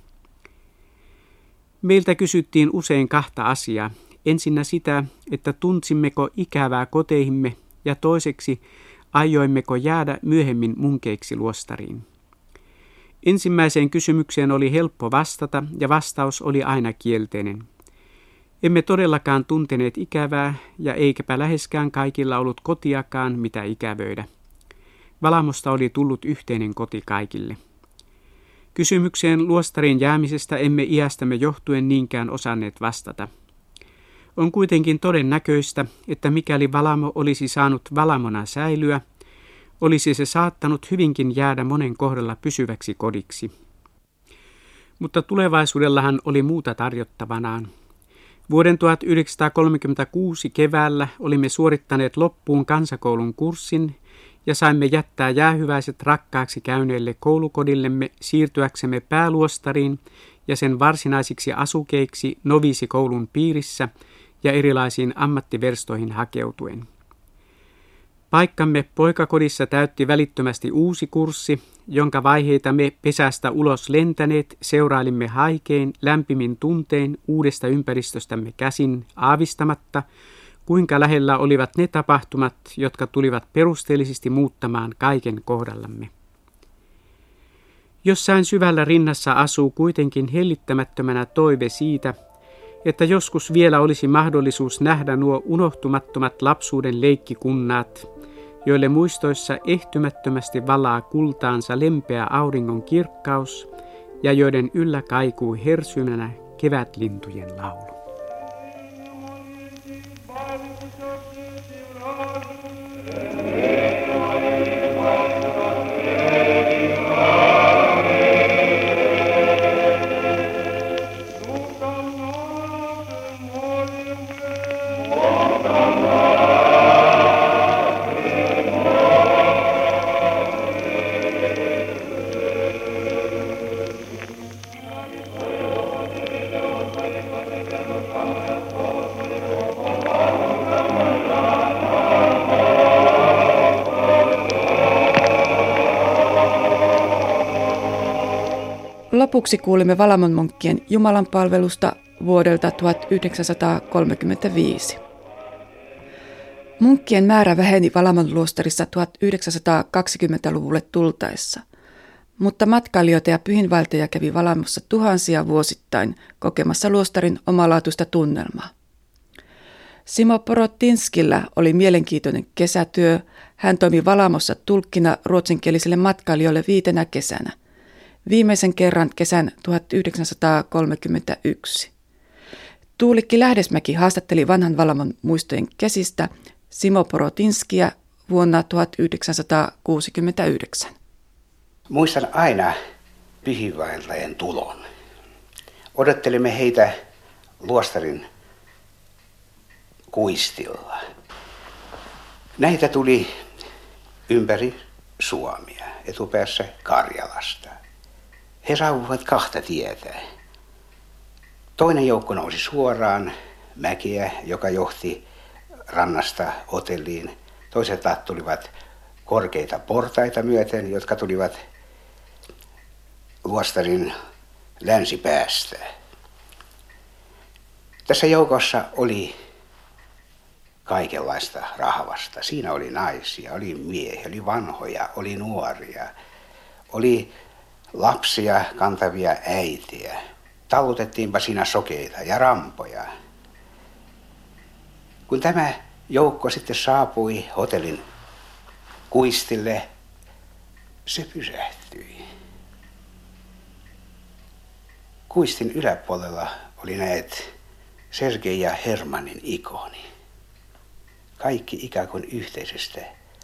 Speaker 6: Meiltä kysyttiin usein kahta asiaa. Ensinnä sitä, että tunsimmeko ikävää koteihimme, ja toiseksi, aioimmeko jäädä myöhemmin munkeiksi luostariin. Ensimmäiseen kysymykseen oli helppo vastata, ja vastaus oli aina kielteinen. Emme todellakaan tunteneet ikävää, ja eikäpä läheskään kaikilla ollut kotiakaan mitä ikävöidä. Valamosta oli tullut yhteinen koti kaikille. Kysymykseen luostariin jäämisestä emme iästämme johtuen niinkään osanneet vastata. On kuitenkin todennäköistä, että mikäli Valamo olisi saanut Valamona säilyä, olisi se saattanut hyvinkin jäädä monen kohdalla pysyväksi kodiksi. Mutta tulevaisuudellahan oli muuta tarjottavanaan. Vuoden tuhatyhdeksänsataakolmekymmentäkuusi keväällä olimme suorittaneet loppuun kansakoulun kurssin ja saimme jättää jäähyväiset rakkaaksi käyneille koulukodillemme siirtyäksemme Pääluostariin ja sen varsinaisiksi asukeiksi noviisikoulun piirissä ja erilaisiin ammattiverstoihin hakeutuen. Paikkamme poikakodissa täytti välittömästi uusi kurssi, jonka vaiheita me pesästä ulos lentäneet seurailimme haikein lämpimin tuntein uudesta ympäristöstämme käsin aavistamatta, kuinka lähellä olivat ne tapahtumat, jotka tulivat perusteellisesti muuttamaan kaiken kohdallamme. Jossain syvällä rinnassa asuu kuitenkin hellittämättömänä toive siitä, että joskus vielä olisi mahdollisuus nähdä nuo unohtumattomat lapsuuden leikkikunnaat, joille muistoissa ehtymättömästi valaa kultaansa lempeä auringon kirkkaus ja joiden yllä kaikuu hersymänä kevätlintujen laulu.
Speaker 2: Lopuksi kuulimme Valamon munkkien jumalanpalvelusta vuodelta tuhatyhdeksänsataakolmekymmentäviisi. Munkkien määrä väheni Valamon luostarissa tuhatyhdeksänsataakaksikymmentäluvulle tultaessa, mutta matkailijoita ja pyhinvaeltajia kävi Valamossa tuhansia vuosittain kokemassa luostarin omalaatuista tunnelmaa. Simo Porotinskillä oli mielenkiintoinen kesätyö. Hän toimi Valamossa tulkkina ruotsinkielisille matkailijoille viitenä kesänä. Viimeisen kerran kesän tuhatyhdeksänsataakolmekymmentäyksi. Tuulikki Lähdesmäki haastatteli vanhan Valamon muistojen kesistä Simo Porotinskia vuonna tuhatyhdeksänsataakuusikymmentäyhdeksän.
Speaker 7: Muistan aina pyhinvaeltajien tulon. Odottelimme heitä luostarin kuistilla. Näitä tuli ympäri Suomea, etupäässä Karjalasta. He saavuivat kahta tietä. Toinen joukko nousi suoraan mäkeä, joka johti rannasta hotelliin. Toiset taas tulivat korkeita portaita myöten, jotka tulivat luostarin länsipäästä. Tässä joukossa oli kaikenlaista rahvasta. Siinä oli naisia, oli miehiä, oli vanhoja, oli nuoria, oli lapsia kantavia äitiä. Tallutettiinpa siinä sokeita ja rampoja. Kun tämä joukko sitten saapui hotellin kuistille, se pysähtyi. Kuistin yläpuolella oli näet Sergei ja Hermannin ikoni. Kaikki ikään kuin yhteisestä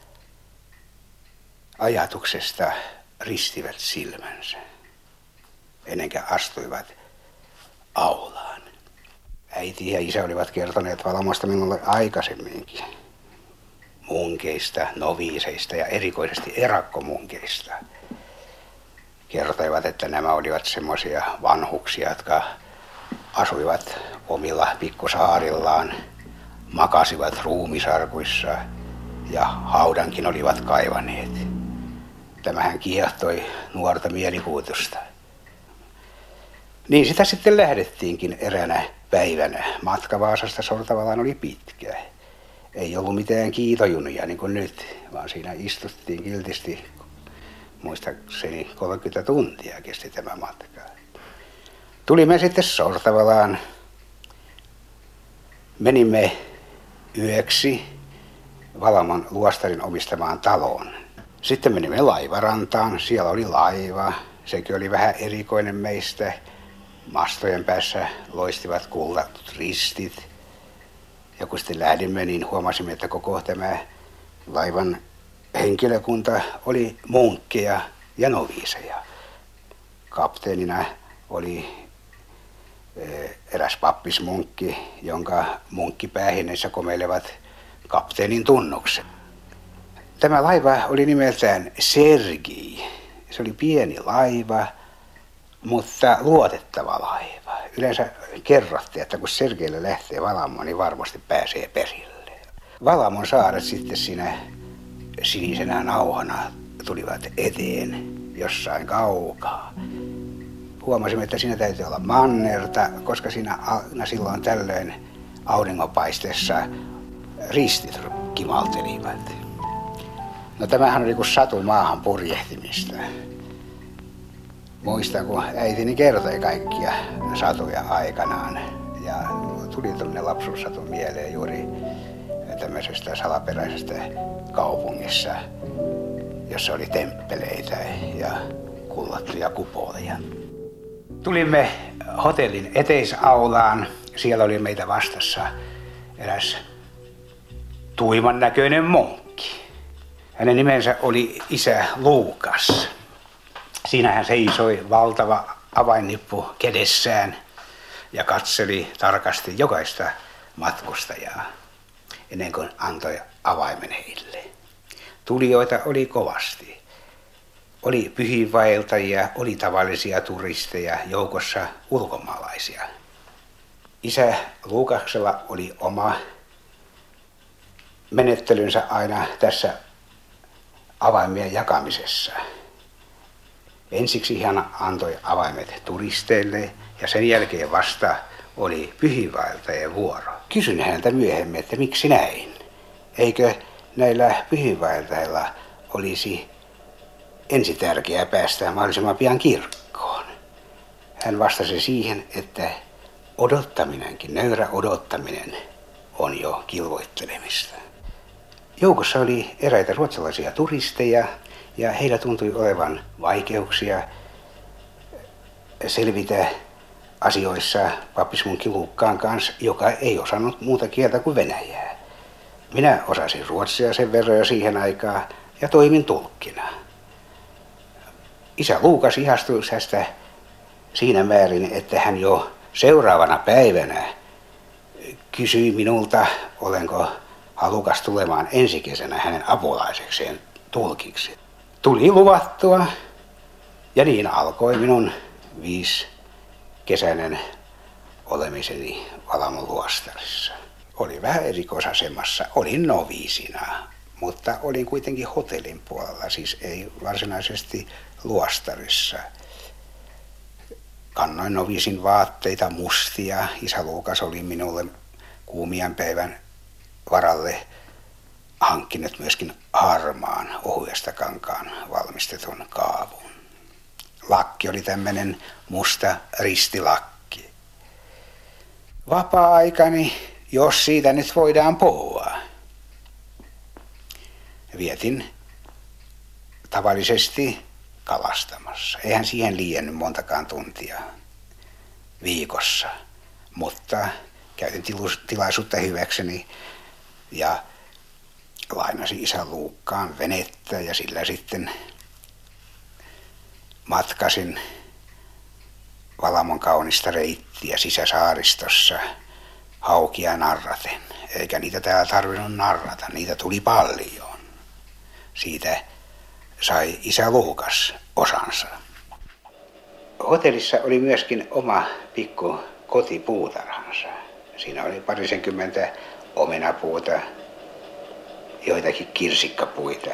Speaker 7: ajatuksesta ristivät silmänsä, ennen kuin astuivat aulaan. Äiti ja isä olivat kertoneet Valamosta minulle aikaisemminkin. Munkeista, noviiseista ja erikoisesti erakkomunkeista. Kertoivat, että nämä olivat semmoisia vanhuksia, jotka asuivat omilla pikkusaarillaan, makasivat ruumisarkuissa ja haudankin olivat kaivaneet. Tämähän kiehtoi nuorta mielikuvitusta. Niin sitä sitten lähdettiinkin eräänä päivänä. Matka Vaasasta Sortavalaan oli pitkä. Ei ollut mitään kiitojunia niin kuin nyt, vaan siinä istuttiin kiltisti, muistaakseni kolmekymmentä tuntia kesti tämä matka. Tulimme sitten Sortavalaan. Menimme yöksi Valamon luostarin omistamaan taloon. Sitten menimme laivarantaan. Siellä oli laiva. Sekin oli vähän erikoinen meistä. Mastojen päässä loistivat kultatut ristit. Ja kun sitten lähdimme, niin huomasimme, että koko tämä laivan henkilökunta oli munkkeja ja noviiseja. Kapteenina oli eräs pappismunkki, jonka munkkipäähinneissä komeilevat kapteenin tunnukset. Tämä laiva oli nimeltään Sergei. Se oli pieni laiva, mutta luotettava laiva. Yleensä kerrottiin, että kun Sergeille lähtee Valamoon, niin varmasti pääsee perille. Valamon saaret sitten siinä sinisenä nauhana tulivat eteen jossain kaukaa. Huomasimme, että siinä täytyy olla mannerta, koska siinä aina silloin tällöin auringonpaisteessa ristit kimaltelivat. No tämähän oli kuin satu maahan purjehtimista. Muistan, kun äitini kertoi kaikkia satuja aikanaan. Ja tuli tuonne lapsuussatu mieleen juuri tämmöisestä salaperäisestä kaupungissa, jossa oli temppeleitä ja kullattuja kupoleja. Tulimme hotellin eteisaulaan. Siellä oli meitä vastassa eräs tuiman näköinen munkki. Hänen nimensä oli isä Luukas. Siinä hän seisoi valtava avainnippu kädessään ja katseli tarkasti jokaista matkustajaa ennen kuin antoi avaimen heille. Tulijoita oli kovasti. Oli pyhiinvaeltajia, oli tavallisia turisteja, joukossa ulkomaalaisia. Isä Luukaksella oli oma menettelynsä aina tässä avaimien jakamisessa. Ensiksi hän antoi avaimet turisteille ja sen jälkeen vasta oli pyhiinvaeltajien vuoro. Kysyin häneltä myöhemmin, että miksi näin? Eikö näillä pyhiinvaeltajilla olisi ensi tärkeää päästä mahdollisimman pian kirkkoon? Hän vastasi siihen, että odottaminenkin, nöyrä odottaminen on jo kilvoittelemista. Joukossa oli eräitä ruotsalaisia turisteja ja heillä tuntui olevan vaikeuksia selvitä asioissa pappismunkki Luukkaan kanssa, joka ei osannut muuta kieltä kuin venäjää. Minä osasin ruotsia sen verran jo siihen aikaan ja toimin tulkkina. Isä Luukas ihastui tästä siinä määrin, että hän jo seuraavana päivänä kysyi minulta, olenko halukas tulemaan ensi kesänä hänen apulaisekseen tulkiksi. Tuli luvattua ja niin alkoi minun viisikesäinen olemiseni Valamon luostarissa. Olin vähän erikoisasemassa, olin noviisina, mutta olin kuitenkin hotellin puolella, siis ei varsinaisesti luostarissa. Kannoin noviisin vaatteita mustia, isä Luukas oli minulle kuumian päivän varalle hankkinut myöskin harmaan ohuesta kankaan valmistetun kaavun. Lakki oli tämmöinen musta ristilakki. Vapaa-aikani, jos siitä nyt voidaan puhua, vietin tavallisesti kalastamassa. Eihän siihen liiennyt montakaan tuntia viikossa, mutta käytin tilaisuutta hyväkseni ja lainasin isä Luukkaan venettä ja sillä sitten matkasin Valamon kaunista reittiä sisäsaaristossa haukia narraten. Eikä niitä täällä tarvinnut narrata, niitä tuli paljon. Siitä sai isä Luukas osansa. Hotellissa oli myöskin oma pikku kotipuutarhansa. Siinä oli parisenkymmentä omenapuuta, joitakin kirsikkapuita.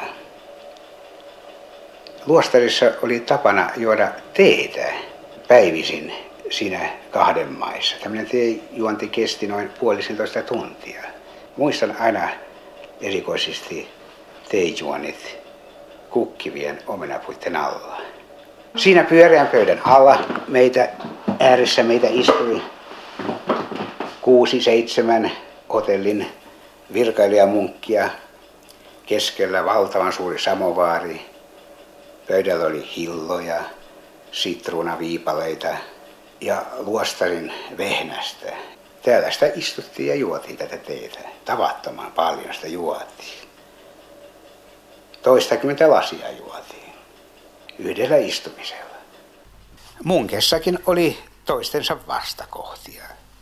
Speaker 7: Luostarissa oli tapana juoda teetä päivisin siinä kahden maissa. Tämmöinen teejuonti kesti noin puolisentoista tuntia. Muistan aina erikoisesti teejuonit kukkivien omenapuitten alla. Siinä pyöreän pöydän alla meitä, ääressä meitä istui kuusi, seitsemän hotellin virkailijamunkkia, keskellä valtavan suuri samovaari. Pöydällä oli hilloja, sitruunaviipaleita ja luostarin vehnästä. Täällä sitä istuttiin ja juotiin tätä teetä. Tavattoman paljon sitä juotiin. Toistakymmentä lasia juotiin yhdellä istumisella. Munkessakin oli toistensa vastakohtia.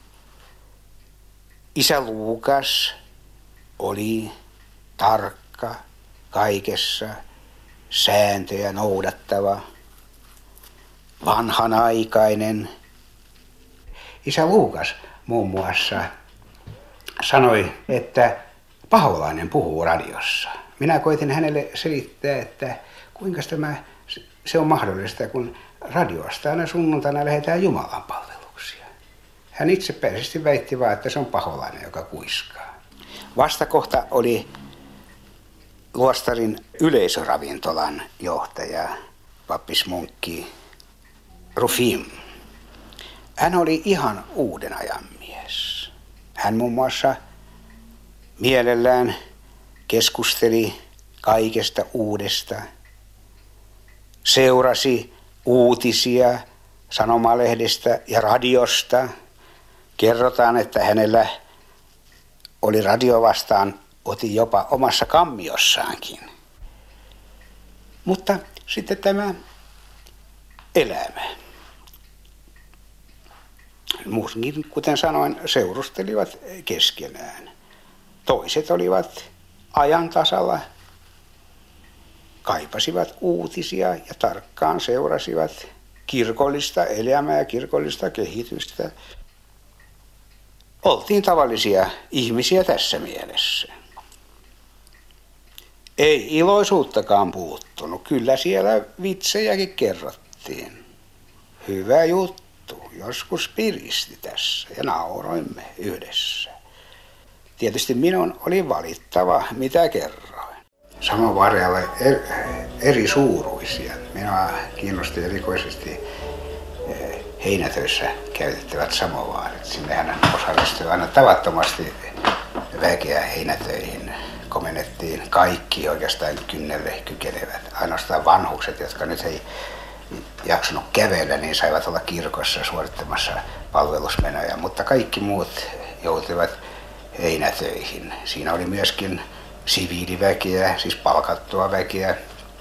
Speaker 7: Isä Luukas oli tarkka kaikessa, sääntöjä noudattava, vanhanaikainen. Isä Luukas muun muassa sanoi, että paholainen puhuu radiossa. Minä koitin hänelle selittää, että kuinka tämä, se on mahdollista, kun radiosta aina sunnuntaina lähdetään Jumalan palveluksia. Hän itsepäisesti väitti vaan, että se on paholainen, joka kuiskaa. Vastakohta oli luostarin yleisöravintolan johtaja, pappismunkki Rufim. Hän oli ihan uuden ajan mies. Hän muun muassa mielellään keskusteli kaikesta uudesta, seurasi uutisia sanomalehdestä ja radiosta. Kerrotaan, että hänellä oli radio vastaan, oti jopa omassa kammiossaankin. Mutta sitten tämä elämä. Muutkin, kuten sanoin, seurustelivat keskenään. Toiset olivat ajan tasalla, kaipasivat uutisia ja tarkkaan seurasivat kirkollista elämää ja kirkollista kehitystä. Oltiin tavallisia ihmisiä tässä mielessä. Ei iloisuuttakaan puuttunut. Kyllä siellä vitsejäkin kerrottiin. Hyvä juttu. Joskus piristi tässä ja nauroimme yhdessä. Tietysti minun oli valittava, mitä kerroin. Samovarjalla eri, eri suuruisia. Minua kiinnosti erikoisesti heinätöissä käytettävät samovaarit. Sinnehän osallistui aina tavattomasti väkeä heinätöihin. Komennettiin kaikki oikeastaan kynnelle kykenevät. Ainoastaan vanhukset, jotka nyt ei jaksanut kävellä, niin saivat olla kirkossa suorittamassa palvelusmenoja. Mutta kaikki muut joutuivat heinätöihin. Siinä oli myöskin siviiliväkeä, siis palkattua väkeä.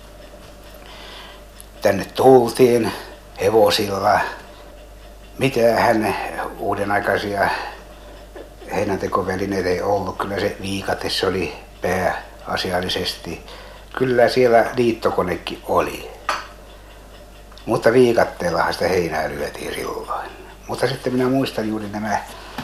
Speaker 7: Tänne tultiin hevosilla. Mitään uudenaikaisia heinäntekovälineitä ei ollut. Kyllä se viikate se oli pääasiallisesti. Kyllä siellä liittokonekin oli. Mutta viikatteellahan sitä heinää lyötiin silloin. Mutta sitten minä muistan juuri nämä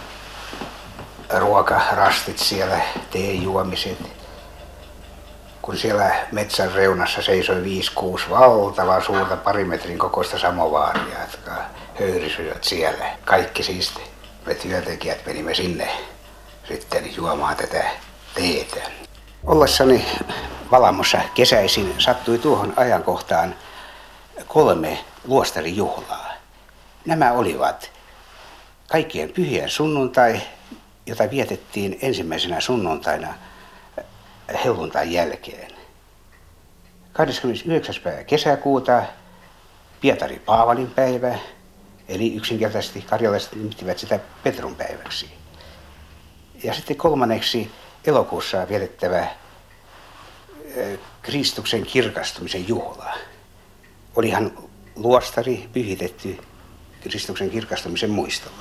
Speaker 7: ruokarastit siellä, teejuomiset. Kun siellä metsän reunassa seisoi viisi kuusi valtavaa suurta parimetrin kokoista samovaaria, jotka höyrisivät siellä. Kaikki siis me työntekijät menimme sinne sitten juomaan tätä teetä. Ollessani Valamossa kesäisin sattui tuohon ajankohtaan kolme luostarijuhlaa. Nämä olivat kaikkien pyhien sunnuntai, jota vietettiin ensimmäisenä sunnuntaina helluntain jälkeen. kahdeskymmenesyhdeksäs päivä kesäkuuta Pietari Paavalin päivä, eli yksinkertaisesti karjalaiset nimittivät sitä Petrun päiväksi. Ja sitten kolmanneksi elokuussa vietettävä Kristuksen kirkastumisen juhla. Olihan luostari pyhitetty Kristuksen kirkastumisen muistolle.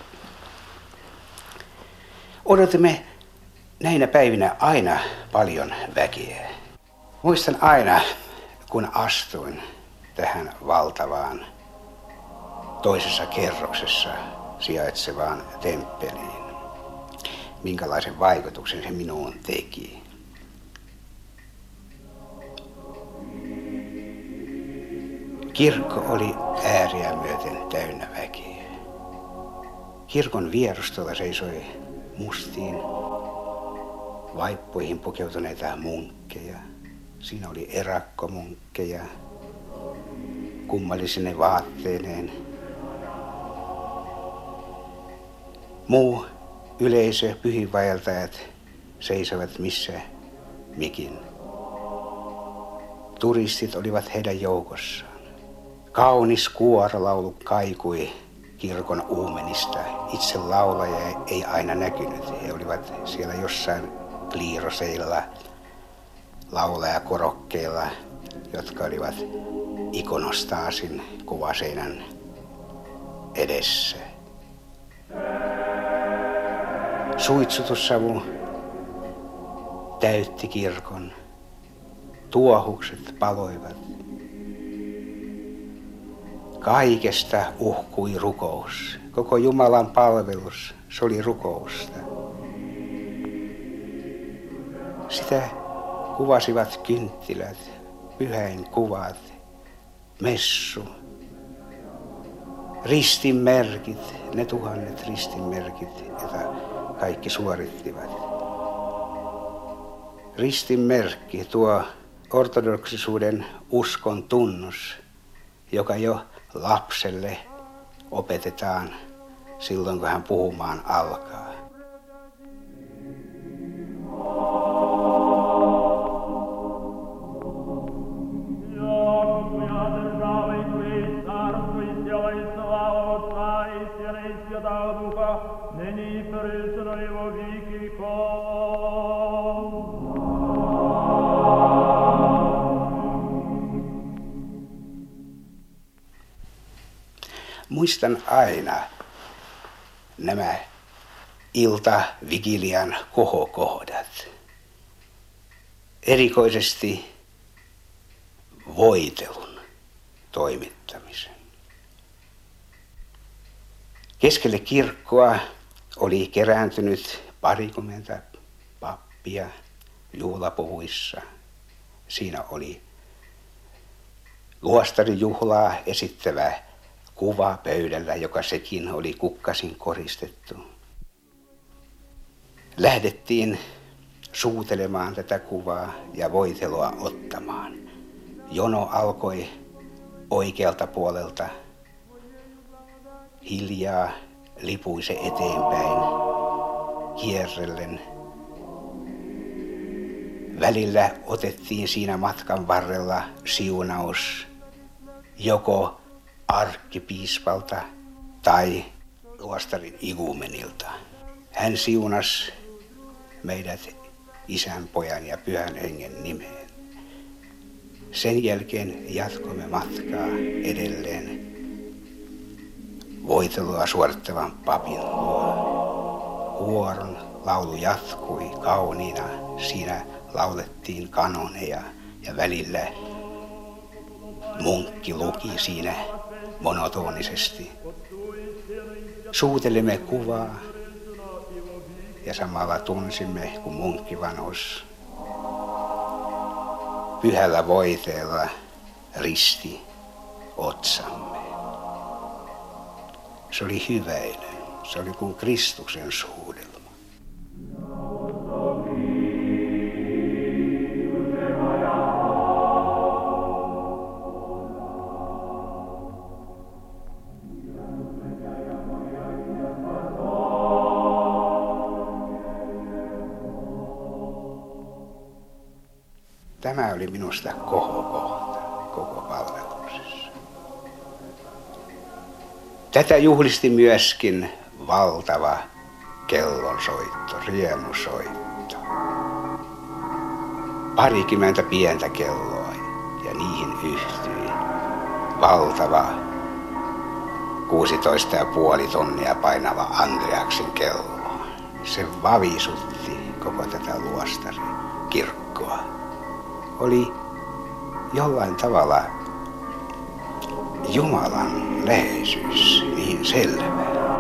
Speaker 7: Odotimme näinä päivinä aina paljon väkeä. Muistan aina, kun astuin tähän valtavaan toisessa kerroksessa sijaitsevaan temppeliin, minkälaisen vaikutuksen se minuun teki. Kirkko oli ääriä myöten täynnä väkeä. Kirkon vierustolla seisoi mustiin vaippoihin pukeutuneita munkkeja. Siinä oli erakkomunkkeja kummallisine vaatteineen. Muu yleisö, pyhinvaeltajat seisovat missä mikin. Turistit olivat heidän joukossaan. Kaunis kuorolaulu kaikui kirkon uumenista. Itse laulaja ei aina näkynyt. He olivat siellä jossain kliiroseilla, laulajakorokkeilla, jotka olivat ikonostaasin kuvaseinän edessä. Suitsutussavu täytti kirkon. Tuohukset paloivat. Kaikesta uhkui rukous. Koko Jumalan palvelus, se oli rukousta. Sitä kuvasivat kynttilät, pyhäin kuvat, messu, ristinmerkit, ne tuhannet ristinmerkit, joita kaikki suorittivat. ristin merkki, tuo ortodoksisuuden uskon tunnus, joka jo lapselle opetetaan silloin, kun hän puhumaan alkaa. Muistan aina nämä iltavigilian kohokohdat. Erikoisesti voitelun toimittamisen. Keskelle kirkkoa oli kerääntynyt parikymmentä pappia juhlapuvuissa. Siinä oli luostarijuhlaa esittävä kuva pöydällä, joka sekin oli kukkasin koristettu. Lähdettiin suutelemaan tätä kuvaa ja voitelua ottamaan. Jono alkoi oikealta puolelta. Hiljaa lipui se eteenpäin kierrellen. Välillä otettiin siinä matkan varrella siunaus joko arkkipiispalta tai luostarin igumenilta. Hän siunasi meidät Isän, Pojan ja Pyhän Hengen nimeen. Sen jälkeen jatkoimme matkaa edelleen voitelua suorittavan papin luo. Kuoron laulu jatkui kauniina. Siinä laulettiin kanoneja ja välillä munkki luki siinä monotonisesti. Suutelimme kuvaa ja samalla tunsimme, kun munkki vanhus pyhällä voiteella risti otsamme. Se oli hyväinen. Se oli kuin Kristuksen suudelma. Tämä oli minusta kohokohta koko palveluksessa. Tätä juhlisti myöskin valtava kellonsoitto, riemusoitto. Parikymmentä pientä kelloa ja niihin yhtyi valtava kuusitoista ja puoli tonnia painava Andreaksen kello. Se vavisutti koko tätä luostarikirkkoa. Oli jollain tavalla Jumalan läheisyys niin selvä.